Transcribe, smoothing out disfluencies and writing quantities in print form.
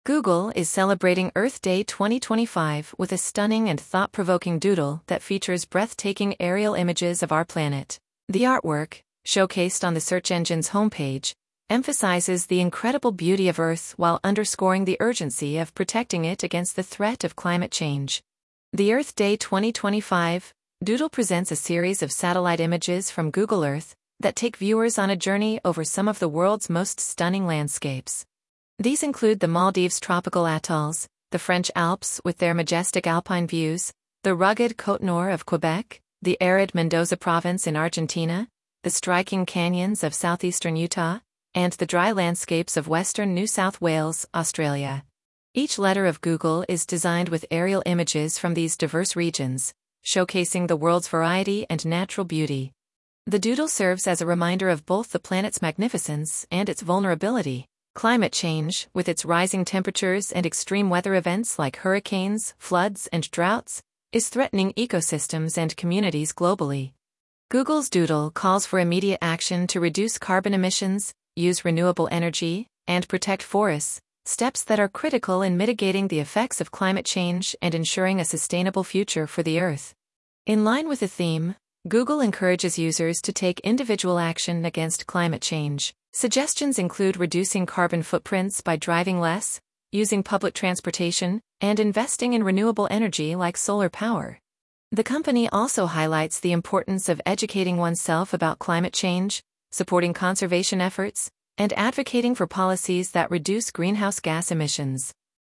Google is celebrating Earth Day 2025 with a stunning and thought-provoking doodle that features breathtaking aerial images of our planet. The artwork, showcased on the search engine's homepage, emphasizes the incredible beauty of Earth while underscoring the urgency of protecting it against the threat of climate change. The Earth Day 2025 doodle presents a series of satellite images from Google Earth that take viewers on a journey over some of the world's most stunning landscapes. These include the Maldives' tropical atolls, the French Alps with their majestic alpine views, the rugged Côte Nord of Quebec, the arid Mendoza province in Argentina, the striking canyons of southeastern Utah, and the dry landscapes of western New South Wales, Australia. Each letter of Google is designed with aerial images from these diverse regions, showcasing the world's variety and natural beauty. The doodle serves as a reminder of both the planet's magnificence and its vulnerability. Climate change, with its rising temperatures and extreme weather events like hurricanes, floods, and droughts, is threatening ecosystems and communities globally. Google's doodle calls for immediate action to reduce carbon emissions, use renewable energy, and protect forests, steps that are critical in mitigating the effects of climate change and ensuring a sustainable future for the Earth. In line with the theme, Google encourages users to take individual action against climate change. Suggestions include reducing carbon footprints by driving less, using public transportation, and investing in renewable energy like solar power. The company also highlights the importance of educating oneself about climate change, supporting conservation efforts, and advocating for policies that reduce greenhouse gas emissions.